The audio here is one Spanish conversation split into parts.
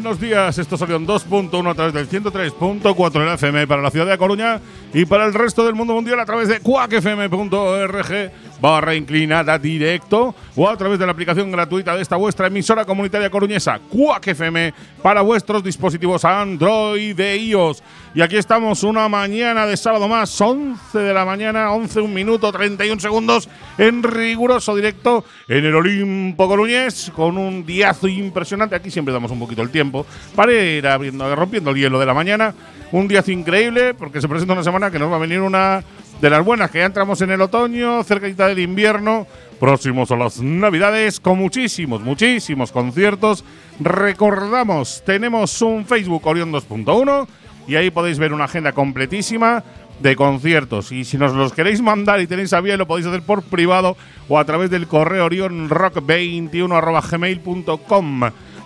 buenos días. Esto es Orión 2.1 a través del 103.4 en la FM para la ciudad de A Coruña y para el resto del mundo mundial a través de cuacfm.org/inclinada directo o a través de la aplicación gratuita de esta vuestra emisora comunitaria coruñesa, Cuac FM, para vuestros dispositivos Android e iOS. Y aquí estamos una mañana de sábado más, 11 de la mañana, 11, 1 minuto, 31 segundos, en riguroso directo en el Olimpo coruñés, con un diazo impresionante. Aquí siempre damos un poquito el tiempo para ir rompiendo el hielo de la mañana. Un diazo increíble, porque se presenta una semana que nos va a venir una de las buenas, que ya entramos en el otoño, cerquita del invierno, próximos a las Navidades, con muchísimos conciertos. Recordamos, tenemos un Facebook Orión 2.1 y ahí podéis ver una agenda completísima de conciertos. Y si nos los queréis mandar y tenéis a bien, lo podéis hacer por privado o a través del correo orionrock21@gmail.com.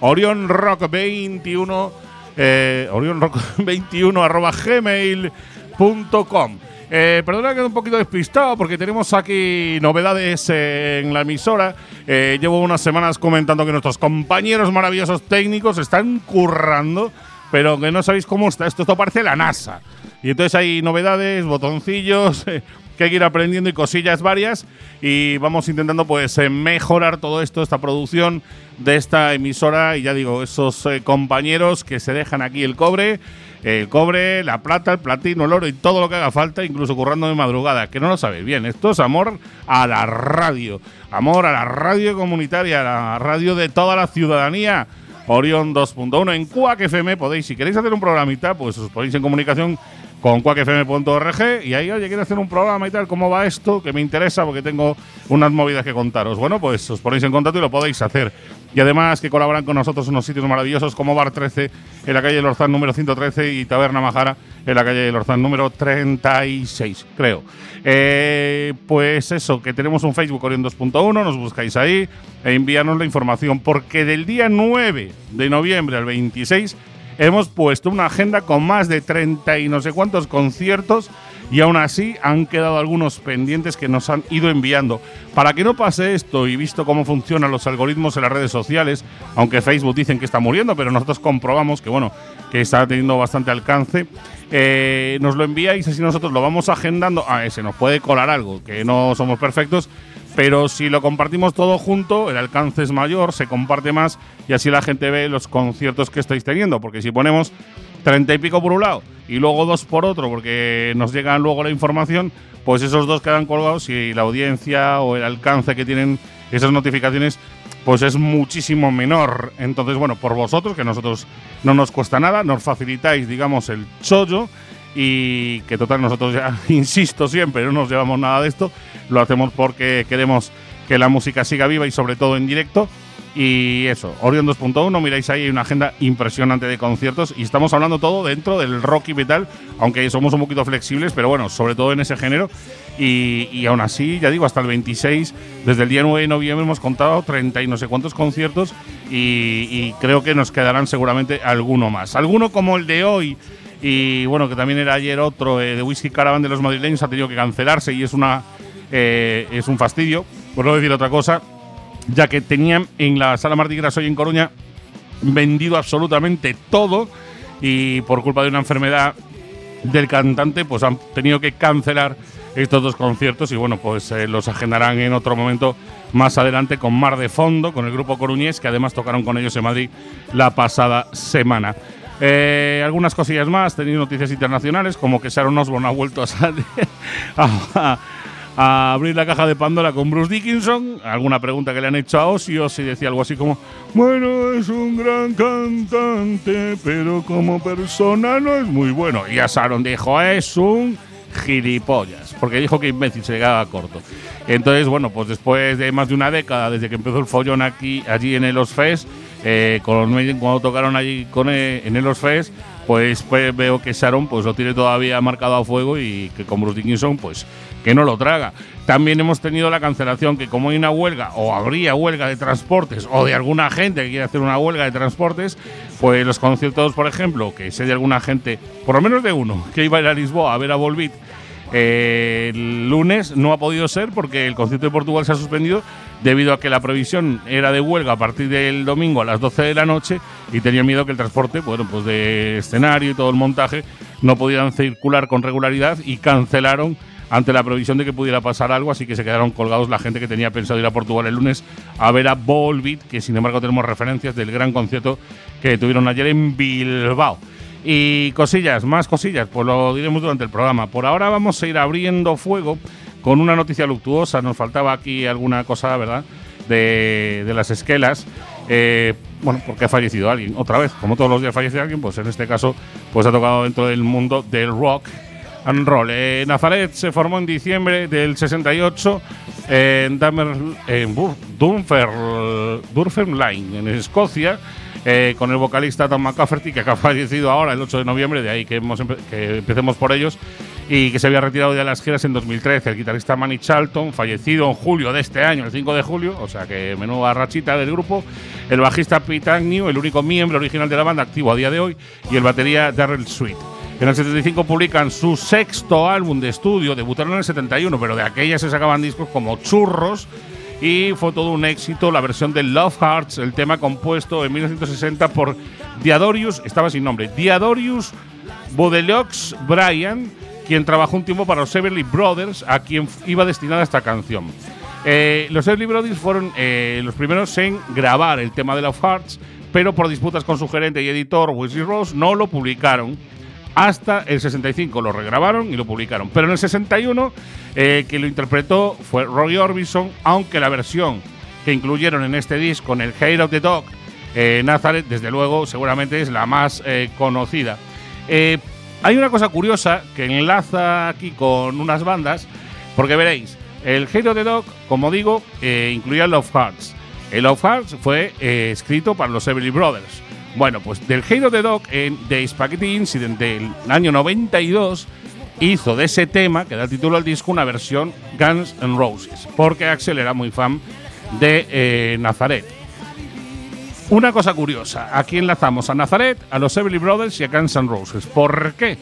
orionrock21@gmail.com. Perdona que quedo un poquito despistado porque tenemos aquí novedades en la emisora. Llevo unas semanas comentando que nuestros compañeros maravillosos técnicos están currando, pero que no sabéis cómo está. Esto parece la NASA. Y entonces hay novedades, botoncillos que hay que ir aprendiendo y cosillas varias. Y vamos intentando pues mejorar todo esto, esta producción de esta emisora. Y ya digo, esos compañeros que se dejan aquí el cobre, la plata, el platino, el oro y todo lo que haga falta, incluso currando de madrugada, que no lo sabéis bien. Esto es amor a la radio comunitaria, a la radio de toda la ciudadanía. Orión 2.1 en Cuac FM. Podéis, si queréis hacer un programita, pues os ponéis en comunicación con cuacfm.org y ahí, oye, quiero hacer un programa y tal, ¿cómo va esto? Que me interesa porque tengo unas movidas que contaros. Bueno, pues os ponéis en contacto y lo podéis hacer. Y además que colaboran con nosotros unos sitios maravillosos como Bar 13 en la calle del Orzán número 113 y Taberna Majara en la calle del Orzán número 36, creo. Pues eso, que tenemos un Facebook Orión 2.1, nos buscáis ahí e envíanos la información, porque del día 9 de noviembre al 26 hemos puesto una agenda con más de 30 y no sé cuántos conciertos y aún así han quedado algunos pendientes que nos han ido enviando. Para que no pase esto, y visto cómo funcionan los algoritmos en las redes sociales, aunque Facebook dicen que está muriendo, pero nosotros comprobamos que, bueno, que está teniendo bastante alcance, nos lo enviáis, así nosotros lo vamos agendando. Se nos puede colar algo, que no somos perfectos, pero si lo compartimos todo junto, el alcance es mayor, se comparte más y así la gente ve los conciertos que estáis teniendo. Porque si ponemos 30 y pico por un lado y luego 2 por otro, porque nos llega luego la información, pues esos 2 quedan colgados y la audiencia o el alcance que tienen esas notificaciones pues es muchísimo menor. Entonces, bueno, por vosotros, que nosotros no nos cuesta nada, nos facilitáis, digamos, el chollo. Y que total, nosotros ya, insisto siempre, no nos llevamos nada de esto, lo hacemos porque queremos que la música siga viva y sobre todo en directo. Y eso, Orión 2.1, miráis ahí, hay una agenda impresionante de conciertos y estamos hablando todo dentro del rock y metal, aunque somos un poquito flexibles, pero bueno, sobre todo en ese género. Y aún así, ya digo, hasta el 26, desde el día 9 de noviembre hemos contado 30 y no sé cuántos conciertos y creo que nos quedarán seguramente alguno más. Alguno como el de hoy. Y bueno, que también era ayer otro de Whisky Caravan de los madrileños, ha tenido que cancelarse y es un fastidio, por no decir otra cosa, ya que tenían en la Sala Martí Gras hoy en Coruña vendido absolutamente todo y por culpa de una enfermedad del cantante pues han tenido que cancelar estos 2 conciertos y bueno, pues los agendarán en otro momento más adelante con Mar de Fondo, con el grupo coruñés, que además tocaron con ellos en Madrid la pasada semana. Algunas cosillas más, tenéis noticias internacionales, como que Sharon Osbourne ha vuelto a salir a abrir la caja de Pandora con Bruce Dickinson. Alguna pregunta que le han hecho a Ozzy decía algo así como: bueno, es un gran cantante, pero como persona no es muy bueno. Y a Sharon dijo: es un gilipollas, porque dijo que imbécil se quedaba corto. Entonces, bueno, pues después de más de una década, desde que empezó el follón allí en el Ozzfest, cuando tocaron allí en el Ozzfest, pues veo que Sharon pues lo tiene todavía marcado a fuego y que con Bruce Dickinson pues que no lo traga. También hemos tenido la cancelación, que como hay una huelga o habría huelga de transportes o de alguna gente que quiere hacer una huelga de transportes, pues los conciertos, por ejemplo, que sé de alguna gente, por lo menos de uno, que iba a ir a Lisboa a ver a Volbeat, El lunes no ha podido ser porque el concierto de Portugal se ha suspendido debido a que la previsión era de huelga a partir del domingo a las 12 de la noche y tenía miedo que el transporte, bueno, pues de escenario y todo el montaje no pudieran circular con regularidad y cancelaron ante la previsión de que pudiera pasar algo, así que se quedaron colgados la gente que tenía pensado ir a Portugal el lunes a ver a Volbeat, que sin embargo tenemos referencias del gran concierto que tuvieron ayer en Bilbao. Y cosillas, más cosillas, pues lo diremos durante el programa. Por ahora vamos a ir abriendo fuego con una noticia luctuosa. Nos faltaba aquí alguna cosa, ¿verdad?, de las esquelas. Bueno, porque ha fallecido alguien, otra vez. Como todos los días fallece alguien, pues en este caso pues ha tocado dentro del mundo del rock and roll. Nazareth se formó en diciembre del 68 en Dunfermline, en Escocia, con el vocalista Tom McCafferty, que ha fallecido ahora el 8 de noviembre, de ahí que empecemos por ellos, y que se había retirado de las giras en 2013. El guitarrista Manny Charlton, fallecido en julio de este año, el 5 de julio, o sea que menuda rachita del grupo. El bajista Pete Agnew, el único miembro original de la banda activo a día de hoy, y el batería Darrell Sweet. En el 75 publican su sexto álbum de estudio, debutaron en el 71, pero de aquella se sacaban discos como churros, y fue todo un éxito la versión de Love Hearts, el tema compuesto en 1960 por Diodorus, estaba sin nombre, Diodorus Bodeliox Bryan, quien trabajó un tiempo para los Everly Brothers, a quien iba destinada esta canción. Los Everly Brothers fueron los primeros en grabar el tema de Love Hearts, pero por disputas con su gerente y editor, Wesley Rose, no lo publicaron. Hasta el 65 lo regrabaron y lo publicaron. Pero en el 61, que lo interpretó fue Roy Orbison, aunque la versión que incluyeron en este disco, en el Hair of the Dog, Nazareth, desde luego, seguramente es la más conocida. Hay una cosa curiosa que enlaza aquí con unas bandas, porque veréis, el Hair of the Dog, como digo, incluía Love Hearts. El Love Hearts fue escrito para los Everly Brothers. Bueno, pues del Hair of the Dog, en The Spaghetti Incident del año 92, hizo de ese tema, que da título al disco, una versión Guns N' Roses, porque Axl era muy fan de Nazareth. Una cosa curiosa, aquí enlazamos a Nazareth, a los Everly Brothers y a Guns N' Roses. ¿Por qué?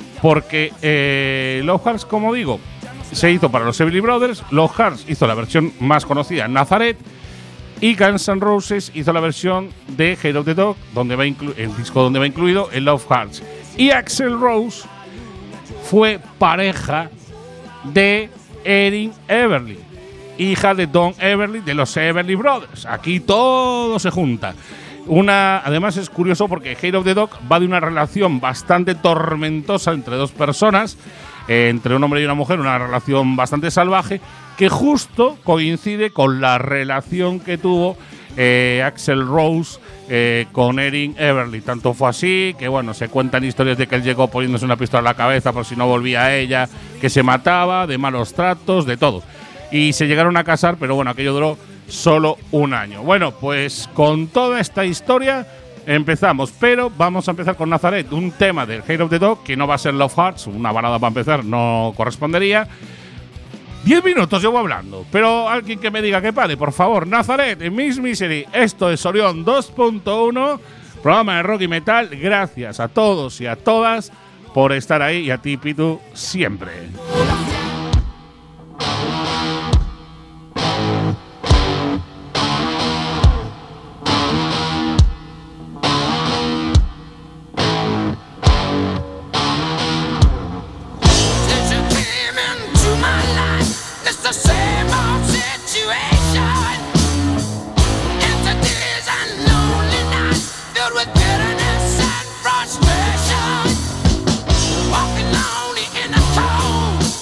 Porque Love Hearts, como digo, se hizo para los Everly Brothers, Love Hearts hizo la versión más conocida, Nazareth, y Guns N' Roses hizo la versión de Hair of the Dog, donde va el disco donde va incluido el Love Hearts. Y Axl Rose fue pareja de Erin Everly, hija de Don Everly de los Everly Brothers. Aquí todo se junta. Además es curioso porque Hair of the Dog va de una relación bastante tormentosa entre dos personas, entre un hombre y una mujer, una relación bastante salvaje, que justo coincide con la relación que tuvo Axl Rose con Erin Everly. Tanto fue así que, bueno, se cuentan historias de que él llegó poniéndose una pistola en la cabeza por si no volvía a ella, que se mataba, de malos tratos, de todo. Y se llegaron a casar, pero bueno, aquello duró solo un año. Bueno, pues con toda esta historia empezamos, pero vamos a empezar con Nazareth, un tema del Hair of the Dog, que no va a ser Love Hearts, una balada para empezar no correspondería. 10 minutos llevo hablando, pero alguien que me diga que pare, por favor. Nazareth, en Miss Misery. Esto es Orión 2.1, programa de rock y metal. Gracias a todos y a todas por estar ahí, y a ti, Pitu, siempre. Walking lonely in the cold.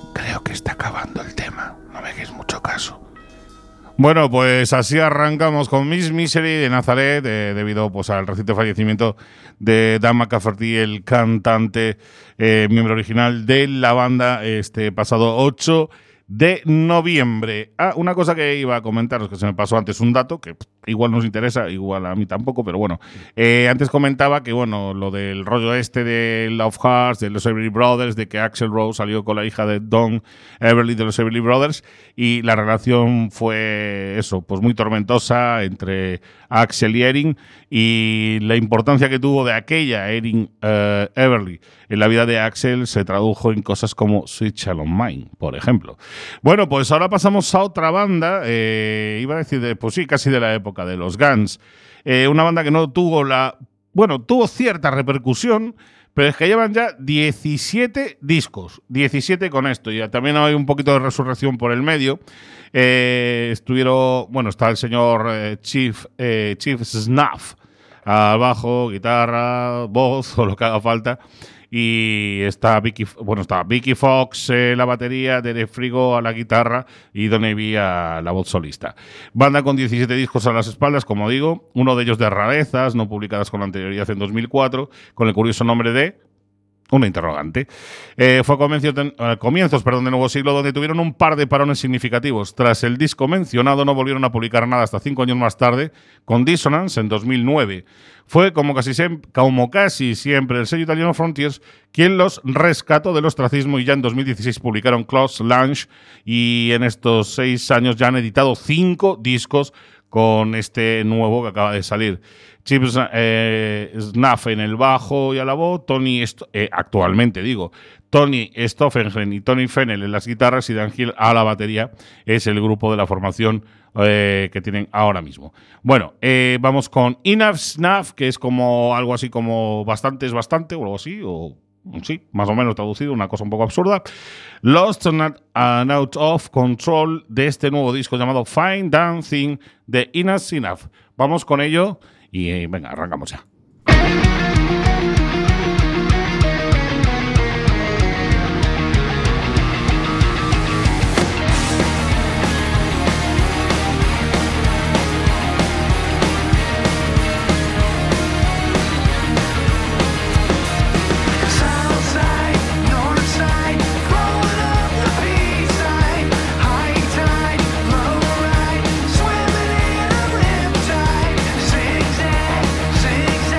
Creo que está acabando el tema, no me hagáis mucho caso. Bueno, pues así arrancamos con Miss Misery de Nazaret, debido pues al reciente fallecimiento de Dan McCafferty, el cantante, miembro original de la banda, este pasado 8 de noviembre. Una cosa que iba a comentaros, que se me pasó antes, un dato que igual nos interesa, igual a mí tampoco, pero bueno. Antes comentaba que, bueno, lo del rollo este de Love Hearts, de los Everly Brothers, de que Axl Rose salió con la hija de Don Everly de los Everly Brothers, y la relación fue eso, pues muy tormentosa entre Axl y Erin, y la importancia que tuvo de aquella Erin Everly en la vida de Axl se tradujo en cosas como Sweet Child of Mine, por ejemplo. Bueno, pues ahora pasamos a otra banda, iba a decir, pues sí, casi de la época de los Guns. Una banda que no tuvo tuvo cierta repercusión, pero es que llevan ya 17 discos, 17 con esto, y también hay un poquito de resurrección por el medio. Está el señor Chief Snuff al bajo, guitarra, voz o lo que haga falta. Y está Vicky Fox la batería, Derek Frigo a la guitarra y Don Evie a la voz solista. Banda con 17 discos a las espaldas, como digo, uno de ellos de rarezas, no publicadas con anterioridad en 2004, con el curioso nombre de una interrogante. Fue a comienzos de nuevo siglo, donde tuvieron un par de parones significativos. Tras el disco mencionado, no volvieron a publicar nada hasta 5 años más tarde, con Dissonance en 2009. Fue, como casi siempre, el sello italiano Frontiers quien los rescató del ostracismo, y ya en 2016 publicaron Close Lunch, y en estos 6 años ya han editado 5 discos con este nuevo que acaba de salir. Chip Snuff en el bajo y a la voz, Tony Stoffengen y Tony Fennell en las guitarras y Dan Hill a la batería. Es el grupo de la formación que tienen ahora mismo. Bueno, vamos con Enough Snuff, que es como algo así como bastante es bastante, o algo así, o sí, más o menos traducido, una cosa un poco absurda. Lost and Out of Control, de este nuevo disco llamado Fine Dancing de Enough Snuff. Vamos con ello y venga, arrancamos ya. Swimming in a riptide, zigzag, zigzag.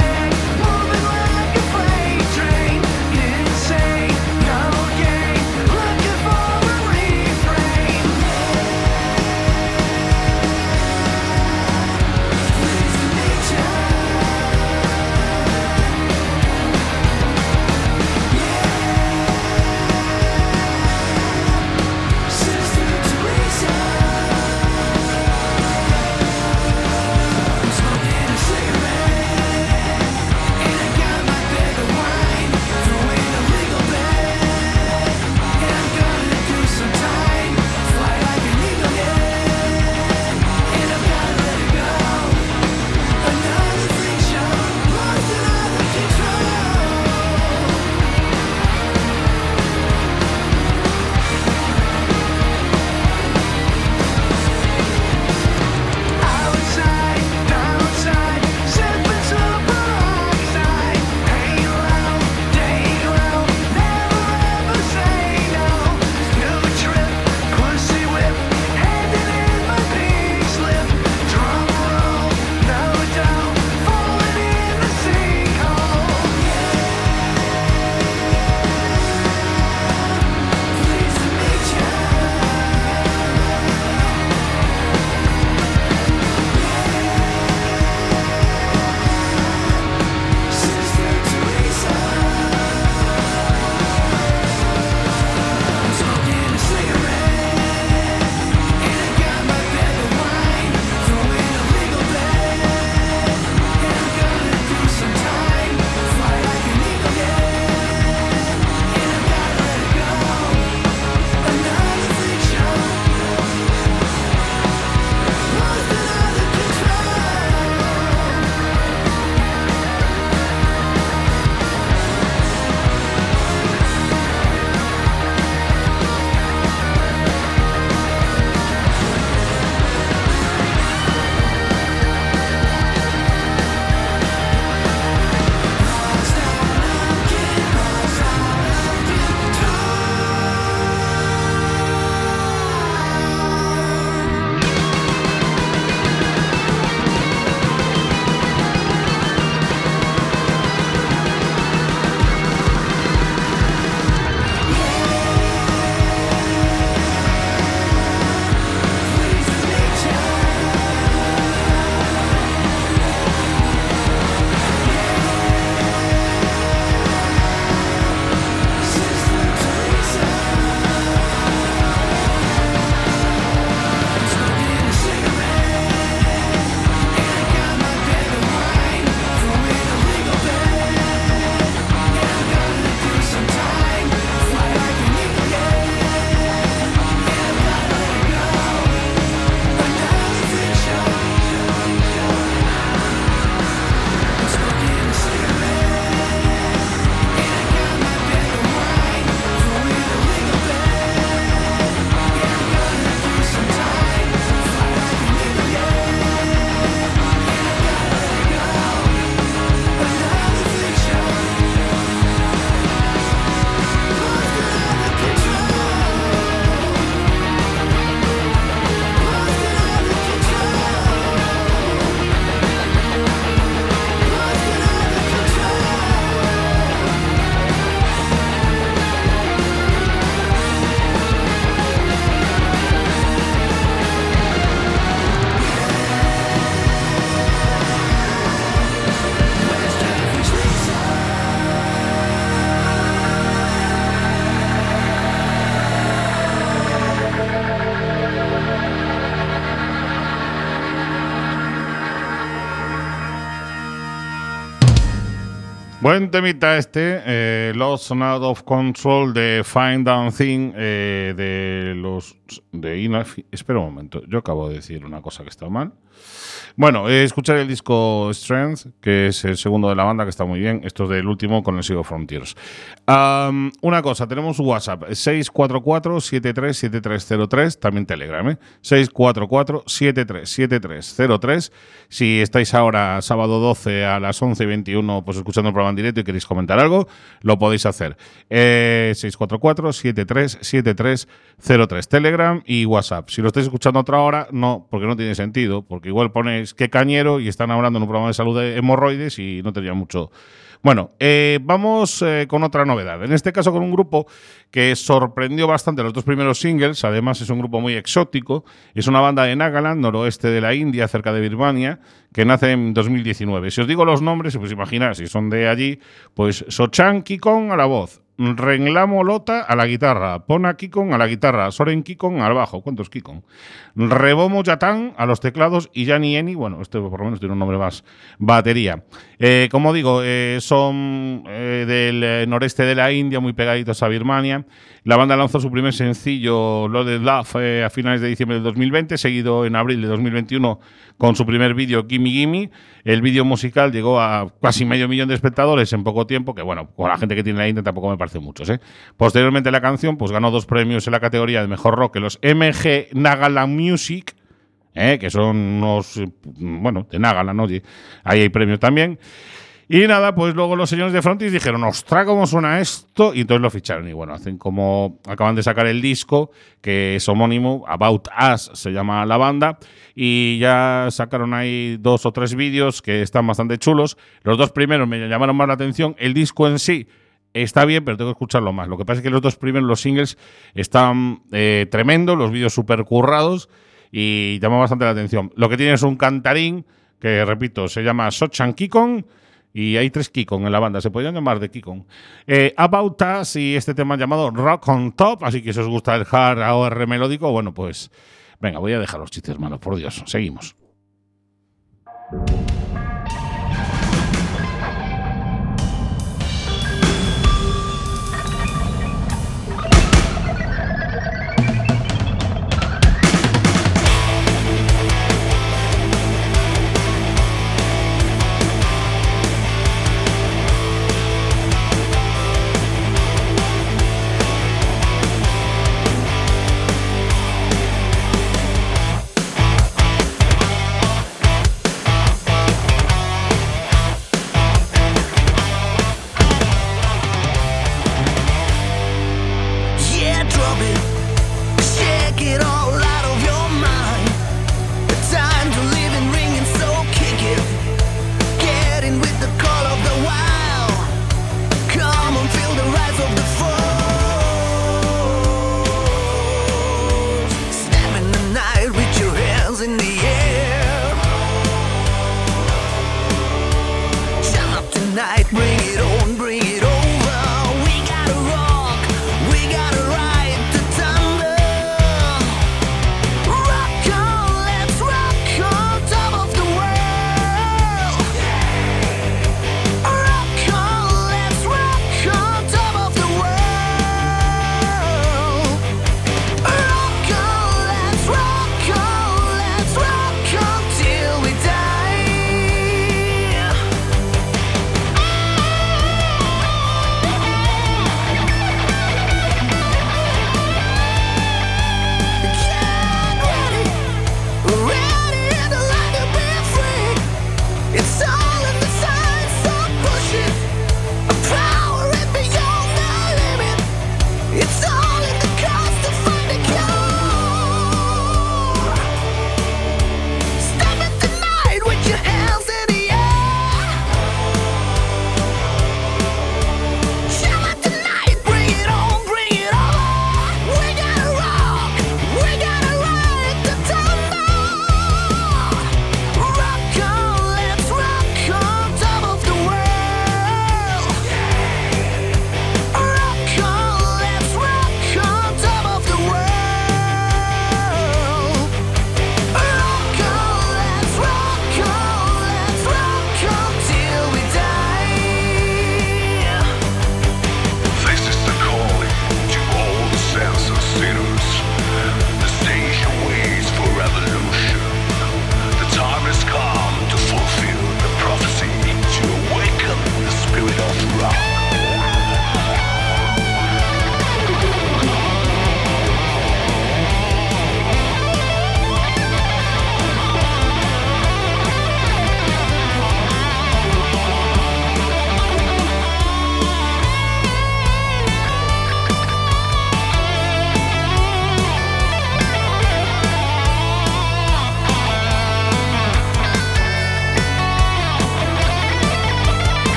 Buen temita este, Lost and Out of Control de Find Down Thing, de los de Enough. Espera un momento, yo acabo de decir una cosa que está mal. Bueno, escuchar el disco Strength, que es el segundo de la banda, que está muy bien. Esto es del último con el Sea of Frontiers. Una cosa, tenemos WhatsApp 644-737303, también Telegram, 644-737303. Si estáis ahora sábado 12 a las 11:21 pues escuchando el programa en directo y queréis comentar algo, lo podéis hacer. 644-737303, Telegram y WhatsApp. Si lo estáis escuchando a otra hora, no, porque no tiene sentido, porque igual ponéis qué cañero y están hablando en un programa de salud de hemorroides y no tendría mucho. Bueno, vamos con otra novedad. En este caso con un grupo que sorprendió bastante los dos primeros singles. Además es un grupo muy exótico. Es una banda de Nagaland, noroeste de la India, cerca de Birmania, que nace en 2019. Si os digo los nombres, pues imaginad, si son de allí, pues Sochan Kikon a la voz, Renglamo Lota a la guitarra, Pona Kikon a la guitarra, Soren Kikon al bajo. ¿Cuántos Kikon? Rebomo Yatán a los teclados y Yani Eni, bueno, este por lo menos tiene un nombre más, batería. Como digo, son del noreste de la India, muy pegaditos a Birmania. La banda lanzó su primer sencillo, Loaded Love, a finales de diciembre del 2020, seguido en abril de 2021 con su primer vídeo, Gimme Gimme. El vídeo musical llegó a casi 500.000 de espectadores en poco tiempo, que bueno, con la gente que tiene la India tampoco me parece muchos, ¿eh? Posteriormente la canción pues ganó 2 premios en la categoría de Mejor Rock en los MG Nagaland Music, que son unos, bueno, de Nagaland, oye, ahí hay premios también. Y nada, pues luego los señores de Frontis dijeron, ostras, ¿cómo suena esto? Y entonces lo ficharon. Y bueno, hacen como, acaban de sacar el disco, que es homónimo, About Us se llama la banda, y ya sacaron ahí 2 o 3 vídeos que están bastante chulos. Los 2 primeros me llamaron más la atención. El disco en sí está bien, pero tengo que escucharlo más. Lo que pasa es que los 2 primeros, los singles, están tremendos, los vídeos súper currados, y llama bastante la atención. Lo que tiene es un cantarín, que repito, se llama Sochan Kikon, y hay 3 Kikon en la banda, se podrían llamar de Kikon. About Us y este tema llamado Rock on Top, así que si os gusta el hard AOR melódico, bueno, pues venga, voy a dejar los chistes, hermanos, por Dios, seguimos.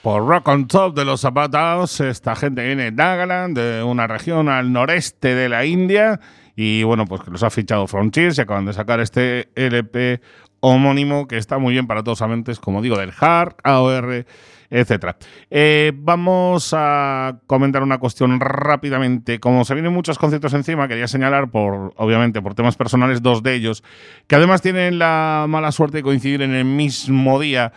por Rock on Top de los Zapataos. Esta gente viene de Nagaland, de una región al noreste de la India. Y bueno, pues que los ha fichado Frontiers y acaban de sacar este LP homónimo que está muy bien para todos los amantes, como digo, del hard, AOR, etcétera. Vamos a comentar una cuestión rápidamente. Como se vienen muchos conciertos encima, quería señalar, obviamente por temas personales, dos de ellos, que además tienen la mala suerte de coincidir en el mismo día.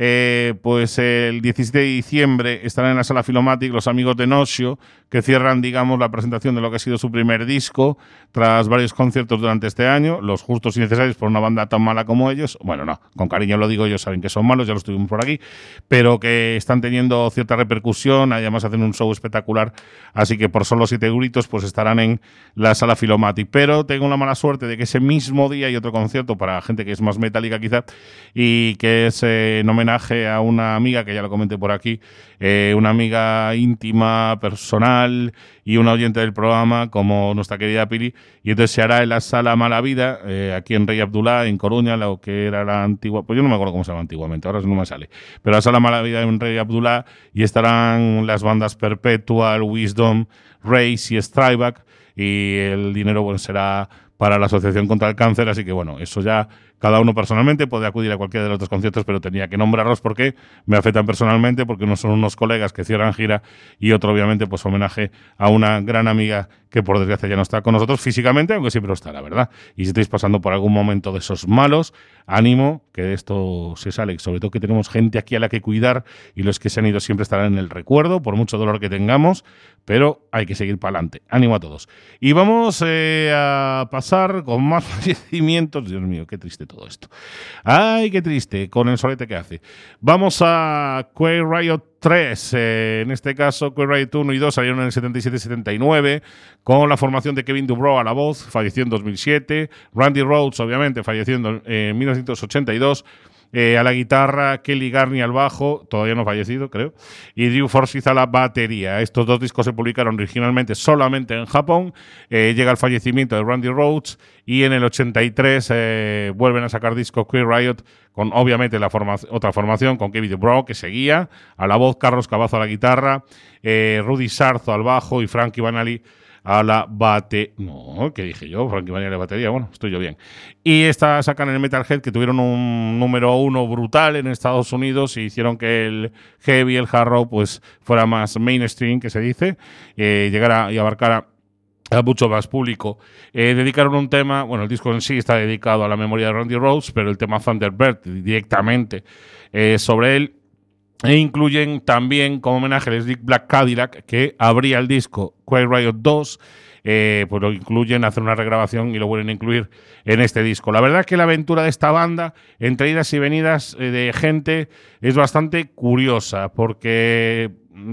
Pues el 17 de diciembre estarán en la Sala Philomatic los amigos de Nocio, que cierran, digamos, la presentación de lo que ha sido su primer disco, tras varios conciertos durante este año, los justos y necesarios por una banda tan mala como ellos. Bueno, no, con cariño lo digo, ellos saben que son malos, ya los tuvimos por aquí, pero que están teniendo cierta repercusión, además hacen un show espectacular, así que por solo 7 euritos pues estarán en la Sala Philomatic. Pero tengo la mala suerte de que ese mismo día hay otro concierto para gente que es más metálica quizá, y que es en homenaje a una amiga, que ya lo comenté por aquí, una amiga íntima, personal y una oyente del programa como nuestra querida Pili, y entonces se hará en la Sala Mala Vida, aquí en Rey Abdullah, en Coruña, lo que era la antigua, pues yo no me acuerdo cómo se llama antiguamente, ahora no me sale, pero la Sala Mala Vida en Rey Abdullah, y estarán las bandas Perpetual, Wisdom, Race y Strikeback, y el dinero bueno, será para la Asociación contra el Cáncer, así que bueno, eso ya cada uno personalmente puede acudir a cualquiera de los otros conciertos, pero tenía que nombrarlos porque me afectan personalmente, porque unos son unos colegas que cierran gira y otro obviamente pues homenaje a una gran amiga que por desgracia ya no está con nosotros físicamente, aunque siempre lo está, la verdad. Y si estáis pasando por algún momento de esos malos, ánimo, que de esto se sale, sobre todo que tenemos gente aquí a la que cuidar y los que se han ido siempre estarán en el recuerdo, por mucho dolor que tengamos, pero hay que seguir para adelante. Ánimo a todos. Y vamos a pasar con más fallecimientos. Dios mío, qué triste todo esto. Ay, qué triste, con el solete que hace. Vamos a Quiet Riot 3, en este caso Quiet Riot 1 y 2 salieron en el 77-79 con la formación de Kevin Dubrow a la voz, falleció en 2007, Randy Rhoads obviamente falleciendo en 1982, a la guitarra, Kelly Garney al bajo, todavía no fallecido creo, y Drew Forsyth a la batería. Estos dos discos se publicaron originalmente solamente en Japón, llega el fallecimiento de Randy Rhoads y en el 83 vuelven a sacar discos Quiet Riot con obviamente otra formación, con Kevin Dubrow que seguía, a la voz Carlos Cavazo a la guitarra, Rudy Sarzo al bajo y Frankie Banali a la No, ¿qué dije yo? Frankie Banali a la batería. Bueno, estoy yo bien. Y esta sacan en el Metalhead, que tuvieron un número 1 brutal en Estados Unidos y hicieron que el heavy, el hard rock, pues fuera más mainstream, que se dice, llegara y abarcara a mucho más público. Dedicaron un tema, bueno, el disco en sí está dedicado a la memoria de Randy Rhoads, pero el tema Thunderbird directamente sobre él. E incluyen también como homenaje a Slick Black Cadillac, que abría el disco Quiet Riot 2, pues lo incluyen, hacen una regrabación y lo vuelven a incluir en este disco. La verdad es que la aventura de esta banda, entre idas y venidas de gente, es bastante curiosa, porque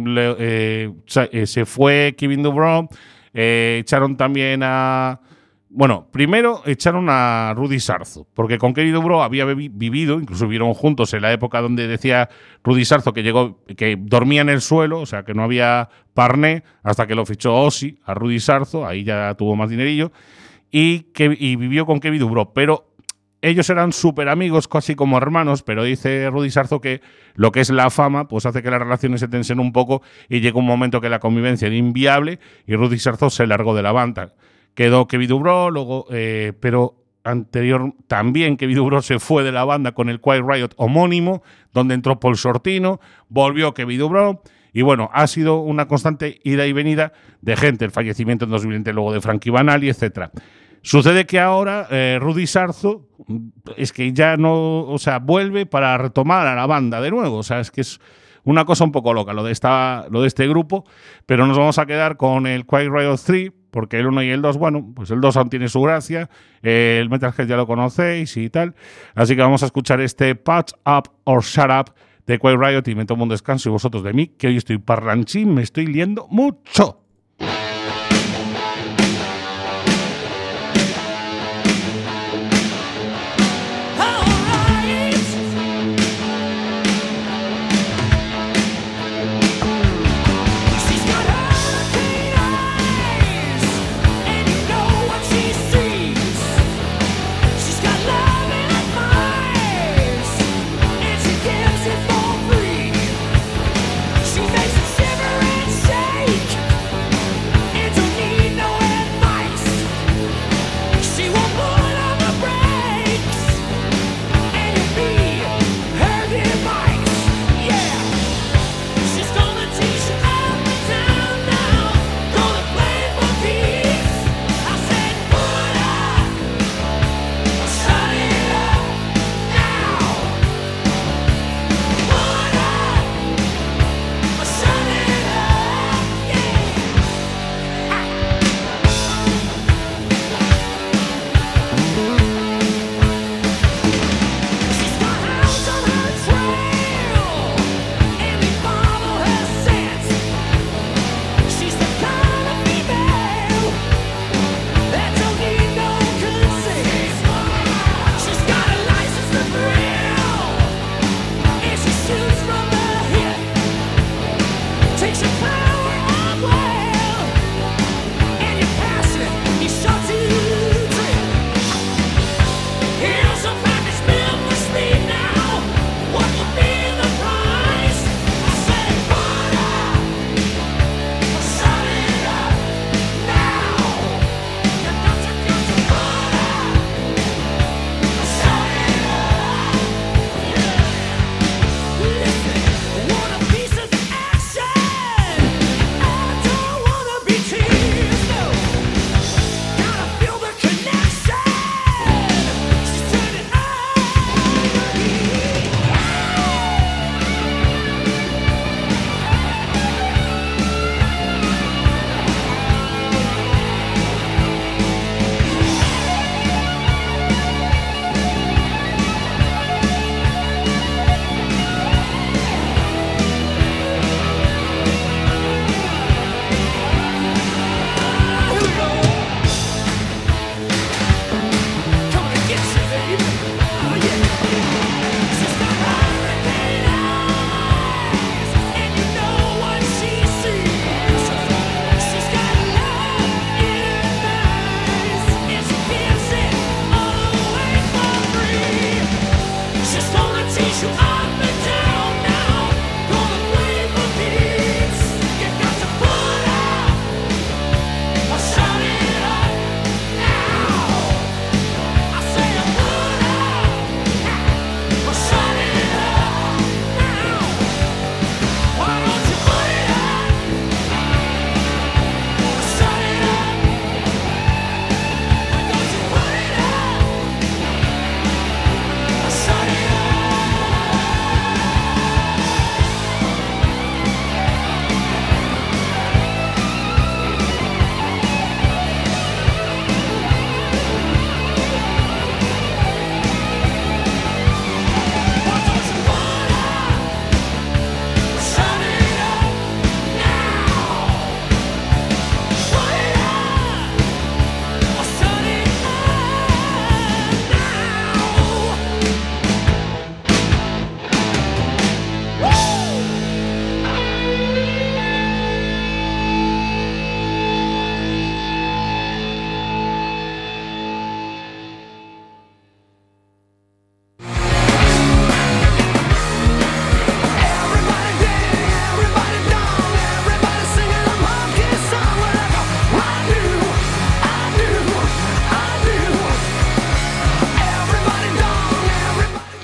se fue Kevin Dubrow, echaron también a... Bueno, primero echaron a Rudy Sarzo, porque con Kevin Dubrow había vivido, incluso vivieron juntos en la época donde decía Rudy Sarzo que dormía en el suelo, o sea que no había parné, hasta que lo fichó Ozzy a Rudy Sarzo, ahí ya tuvo más dinerillo, y vivió con Kevin Dubrow, pero ellos eran súper amigos, casi como hermanos, pero dice Rudy Sarzo que lo que es la fama pues hace que las relaciones se tensen un poco y llegó un momento que la convivencia era inviable y Rudy Sarzo se largó de la banda. Quedó Kevin Dubrow, luego, pero anterior también Kevin Dubrow se fue de la banda con el Quiet Riot homónimo, donde entró Paul Sortino, volvió Kevin Dubrow, y bueno, ha sido una constante ida y venida de gente, el fallecimiento en 2020 luego de Frankie Banali, etcétera. Sucede que ahora Rudy Sarzo es que ya no, o sea, vuelve para retomar a la banda de nuevo, o sea, es que es una cosa un poco loca lo de este grupo, pero nos vamos a quedar con el Quiet Riot 3, porque el 1 y el 2, bueno, pues el 2 aún tiene su gracia, el Metalhead ya lo conocéis y tal, así que vamos a escuchar este Patch Up or Shut Up de Quiet Riot y me tomo un descanso y vosotros de mí, que hoy estoy parlanchín, me estoy liendo mucho.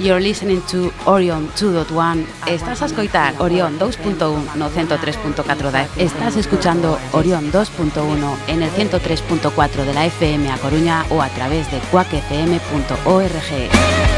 You're listening to Orion 2.1. Estás a escoitar Orion 2.1 no 103.4 da FM. Estás escuchando Orion 2.1 en el 103.4 de la FM a Coruña o a través de quackfm.org.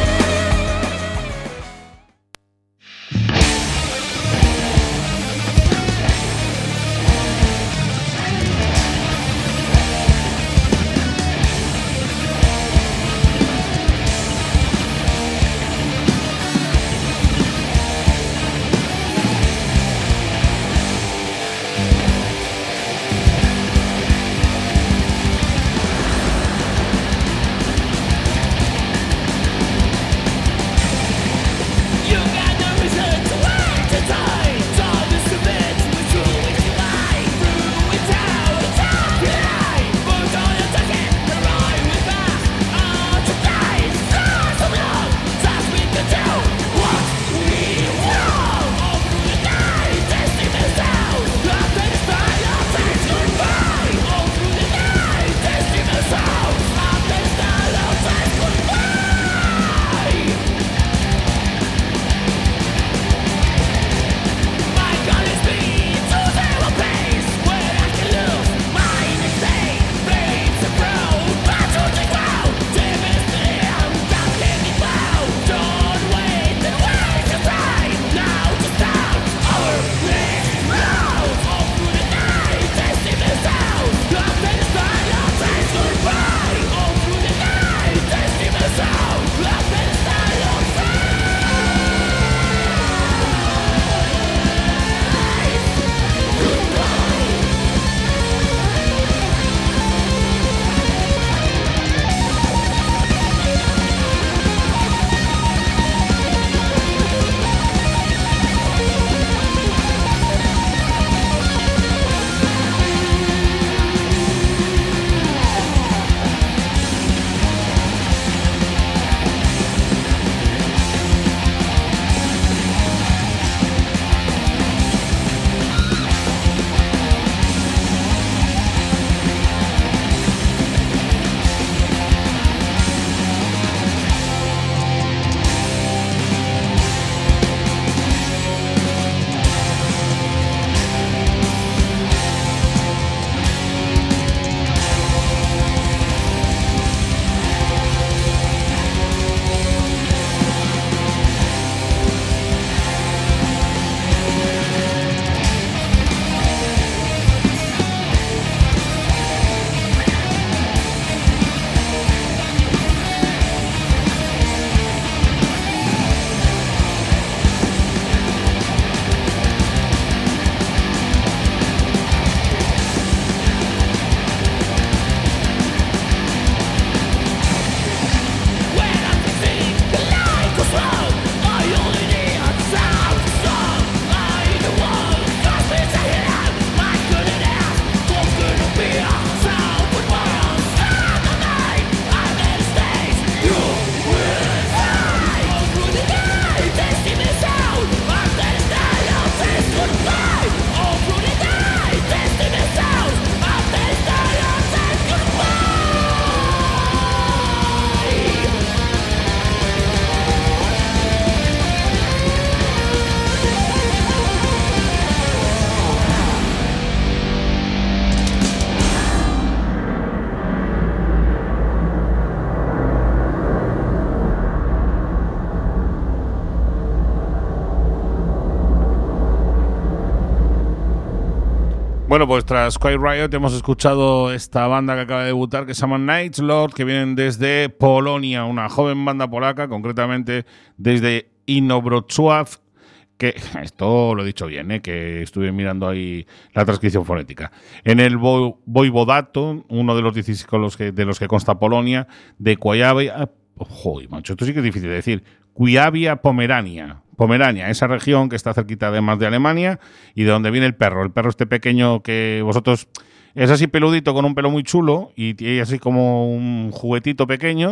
Bueno, pues tras Quiet Riot hemos escuchado esta banda que acaba de debutar, que se llama Night Lord, que vienen desde Polonia, una joven banda polaca, concretamente desde Inowrocław, que esto lo he dicho bien, que estuve mirando ahí la transcripción fonética. En el Voivodato, uno de los 16 de los que consta Polonia, de Kujawia, joder, macho, esto sí que es difícil de decir, Kujawia, Pomerania, esa región que está cerquita además de Alemania y de donde viene el perro este pequeño que vosotros es así peludito con un pelo muy chulo y así como un juguetito pequeño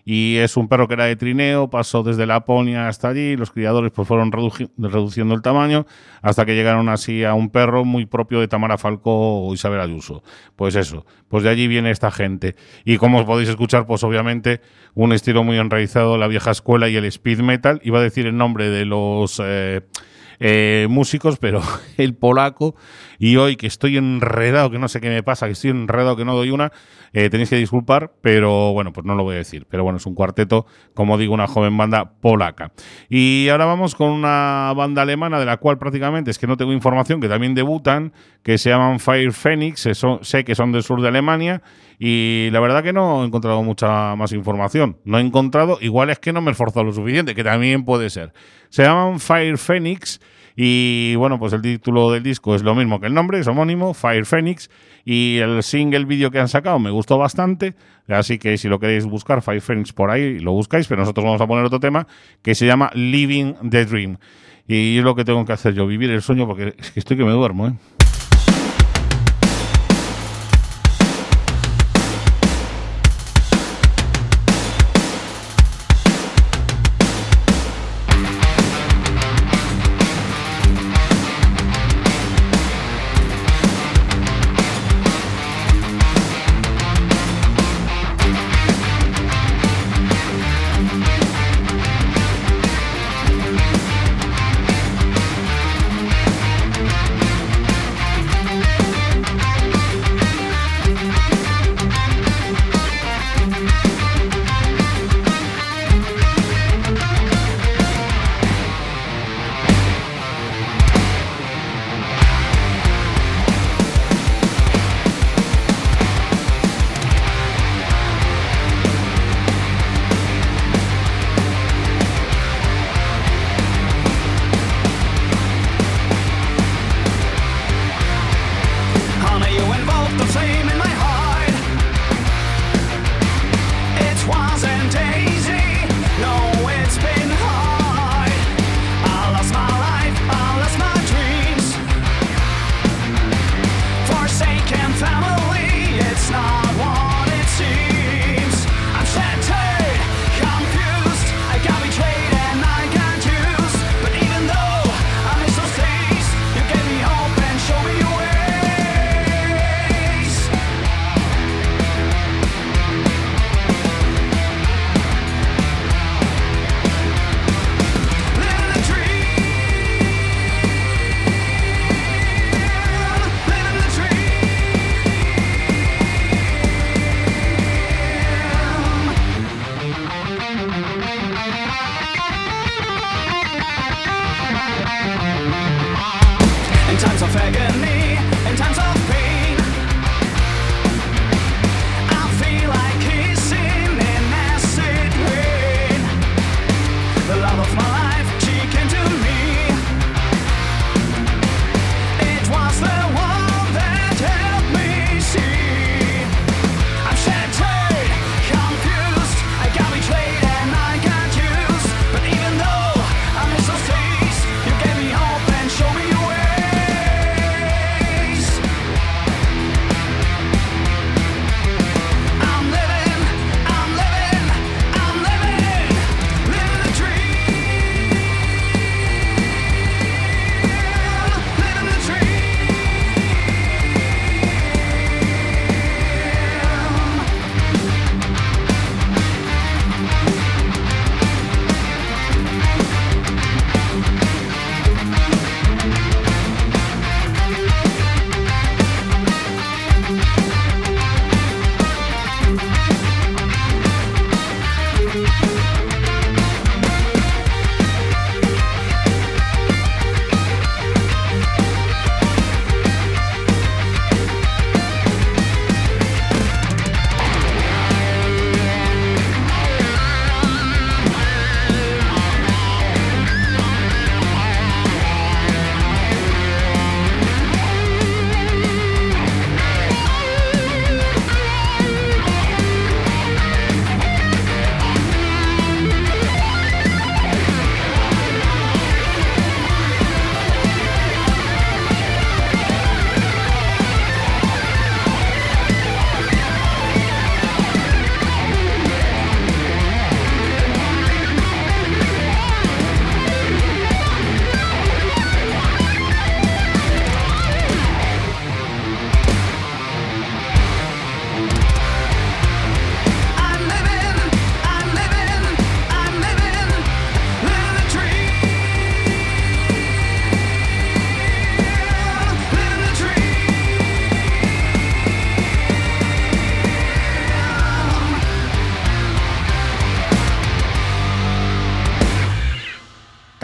y es un perro que era de trineo, pasó desde Laponia hasta allí, los criadores pues fueron reduciendo el tamaño hasta que llegaron así a un perro muy propio de Tamara Falcó o Isabel Ayuso. Pues eso, pues de allí viene esta gente. Y como os podéis escuchar, pues obviamente un estilo muy enraizado, la vieja escuela y el speed metal. Iba a decir el nombre de los músicos, pero el polaco. Y hoy que estoy enredado, que no sé qué me pasa, que estoy enredado, que no doy una, tenéis que disculpar, pero bueno, pues no lo voy a decir. Pero bueno, es un cuarteto, como digo, una joven banda polaca. Y ahora vamos con una banda alemana de la cual prácticamente es que no tengo información, que también debutan, que se llaman Fire Phoenix, sé que son del sur de Alemania, y la verdad que no he encontrado mucha más información. No he encontrado, igual es que no me he esforzado lo suficiente, que también puede ser. Se llaman Fire Phoenix. Y bueno, pues el título del disco es lo mismo que el nombre, es homónimo, Fire Phoenix, y el single vídeo que han sacado me gustó bastante, así que si lo queréis buscar, Fire Phoenix por ahí, lo buscáis, pero nosotros vamos a poner otro tema que se llama Living the Dream, y es lo que tengo que hacer yo, vivir el sueño, porque es que estoy que me duermo, ¿eh?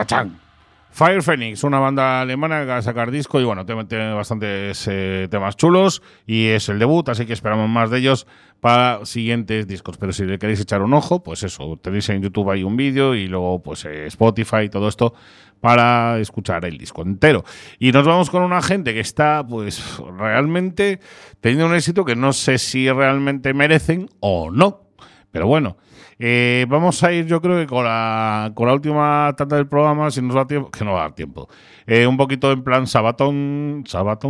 ¡Tachán! Fire Phoenix, una banda alemana que va a sacar disco y bueno, tiene bastantes temas chulos y es el debut, así que esperamos más de ellos para siguientes discos. Pero si le queréis echar un ojo, pues eso, tenéis en YouTube ahí un vídeo y luego pues Spotify y todo esto para escuchar el disco entero. Y nos vamos con una gente que está pues realmente teniendo un éxito que no sé si realmente merecen o no, pero bueno. Vamos a ir, yo creo que con la última tanda del programa, si nos da tiempo, que no va a dar tiempo. Un poquito en plan Sabatón.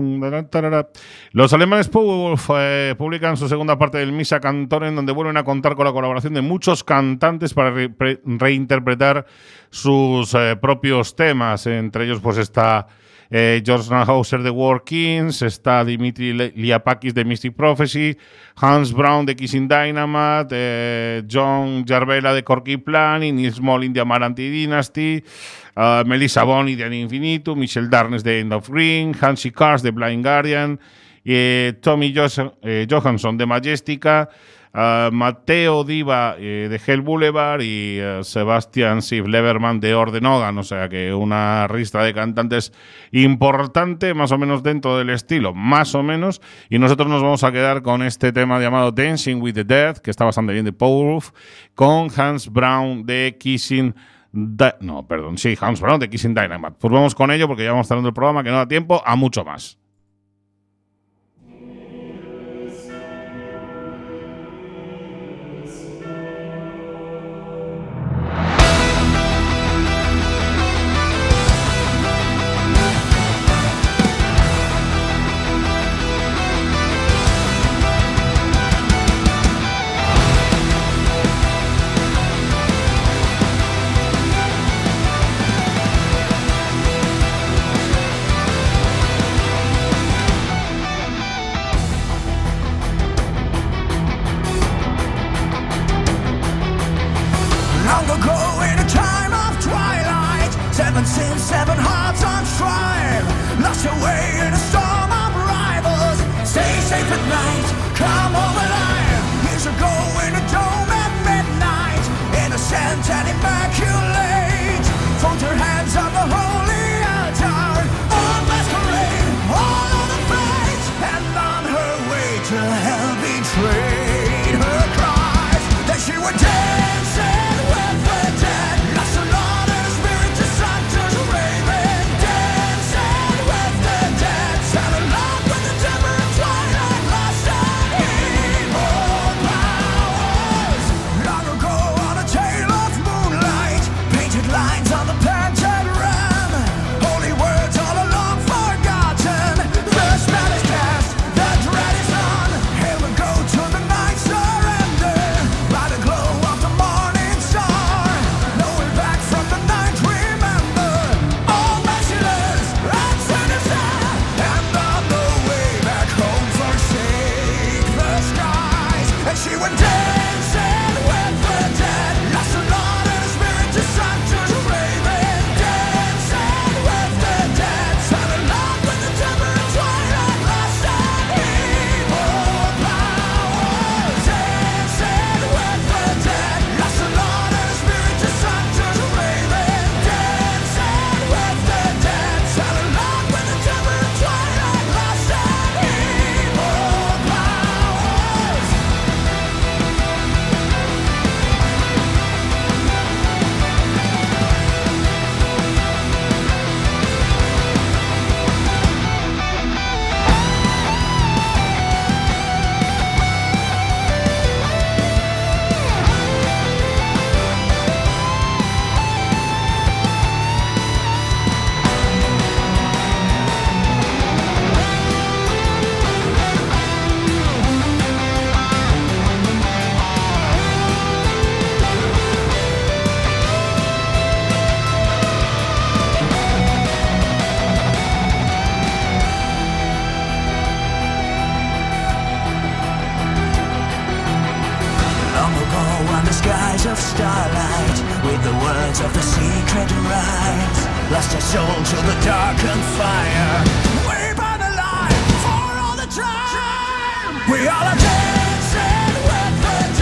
Los alemanes publican su segunda parte del Missa Cantoren, donde vuelven a contar con la colaboración de muchos cantantes para reinterpretar sus propios temas. Entre ellos, pues está George Nahauser de War Kings, está Dimitri Liapakis de Mystic Prophecy, Hans Brown de Kissing Dynamite, John Jarvela de Corky Plan y Nils Molin de Amaranthi Dynasty, Melissa Boni de An Infinitum, Michelle Darkness de End of Green, Hansi Kars de Blind Guardian, Tommy Johansson de Majestica, Matteo Diva de Hell Boulevard y Sebastian Siv Leverman de Orden Ogan, o sea que una ristra de cantantes importante, más o menos dentro del estilo, más o menos, y nosotros nos vamos a quedar con este tema llamado Dancing with the Dead, que está bastante bien de Powerwolf, con Hans Brown de Kissing Hans Brown de Kissing Dynamite. Pues vamos con ello porque ya vamos cerrando el programa, que no da tiempo a mucho más.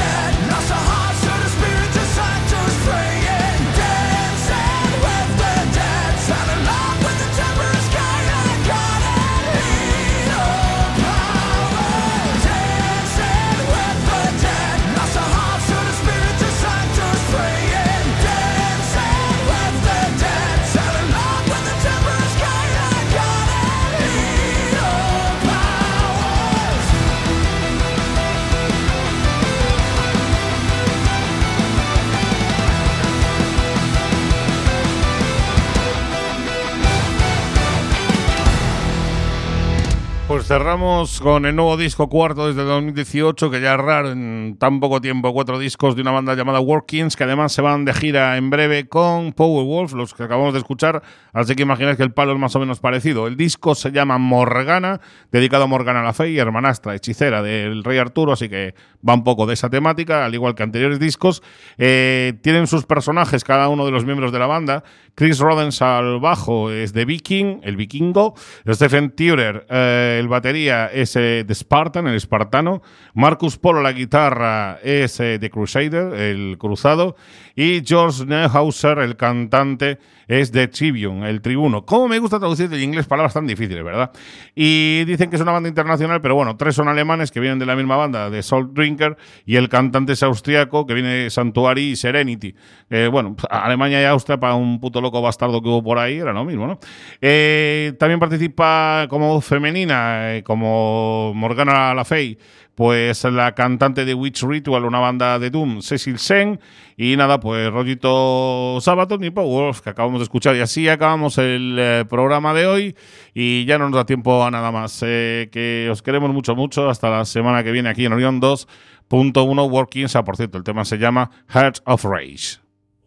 Dancing with the Pues cerramos con el nuevo disco cuarto desde 2018, que ya es raro en tan poco tiempo, 4 discos de una banda llamada Workings, que además se van de gira en breve con Powerwolf, los que acabamos de escuchar, así que imagináis que el palo es más o menos parecido. El disco se llama Morgana, dedicado a Morgana la Fey, hermanastra, hechicera del rey Arturo, así que va un poco de esa temática, al igual que anteriores discos. Tienen sus personajes cada uno de los miembros de la banda. Chris Rodens al bajo es de Viking, el vikingo. Stephen Turer, el batería es de Spartan, el espartano. Marcus Polo, la guitarra, es de Crusader, el cruzado. Y George Neuhauser, el cantante, es de Tribune, el tribuno. ¿Cómo me gusta traducir del inglés palabras tan difíciles, verdad? Y dicen que es una banda internacional, pero bueno, 3 son alemanes que vienen de la misma banda, de Salt Drinker, y el cantante es austriaco, que viene de Sanctuary y Serenity. Bueno, Alemania y Austria, para un puto loco bastardo que hubo por ahí, era lo mismo, ¿no? También participa como voz femenina, como Morgana la Fey, pues la cantante de Witch Ritual, una banda de Doom, Cecil Sen, y nada, pues rollito Sabaton y Powerwolf, que acabamos de escuchar. Y así acabamos el programa de hoy y ya no nos da tiempo a nada más. Que os queremos mucho, mucho. Hasta la semana que viene aquí en Orión 2.1 Workings. Por cierto, el tema se llama Heart of Rage.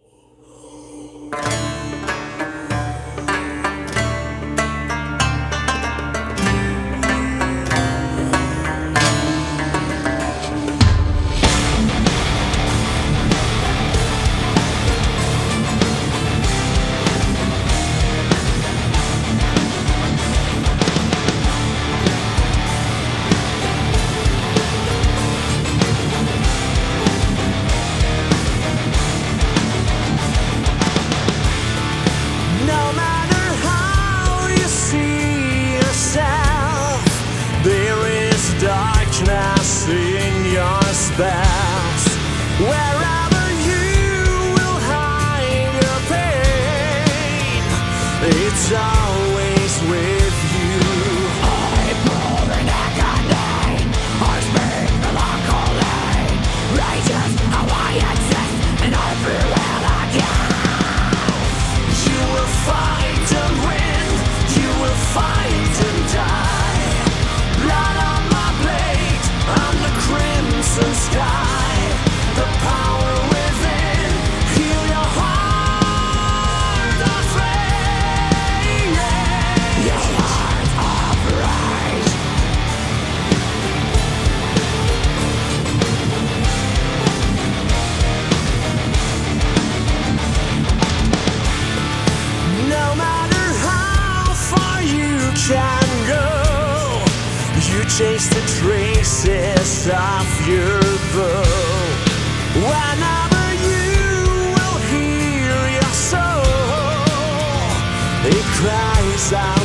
It's always with you. I pull the neck and name. I speak melancholy. Rages how I exist, and I feel it again. You will fight and win. You will fight and die. Blood on my blade, on the crimson sky. The power within, heal your heart of rage. Your heart of rage. No matter how far you can go, you chase the traces of your bow. Whenever you will hear your soul, it cries out.